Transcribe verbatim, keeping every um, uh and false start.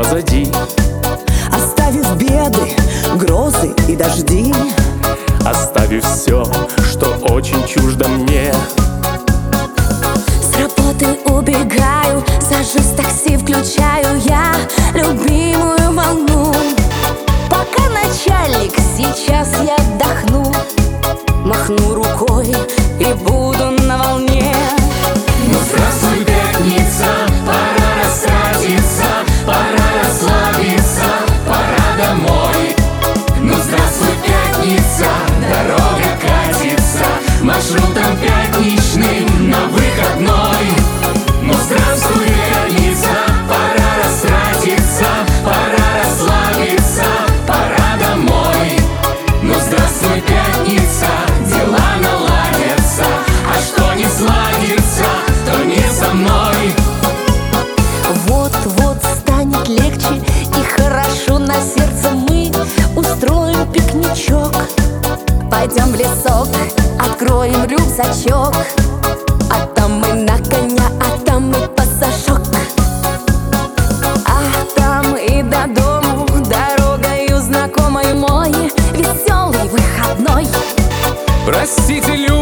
позади, оставив беды, грозы и дожди, оставив все, что очень чуждо мне. С работы убегаю, сажусь в такси, включаю я любимую волну. пока начальник, Сейчас я отдохну, махну рукой и буду на волне. Ну здравствуй, пятница, пора растратиться, пора расслабиться, пора домой. Ну здравствуй, пятница, дорога катится маршрутом пятничным на выходной. Ну здравствуй, пятница, пора растратиться, пора расслабиться, пора домой. Ну здравствуй, пятница, дела наладятся, а что не сладится, то не со мной. Вот-вот станет легче и хорошо на сердце. Мы устроим пикничок, пойдем в лесок, откроем рюкзачок, а там мы на коня, а там мы пассажок. А там и до дому дорогою знакомой мой веселый выходной. Простите, люди,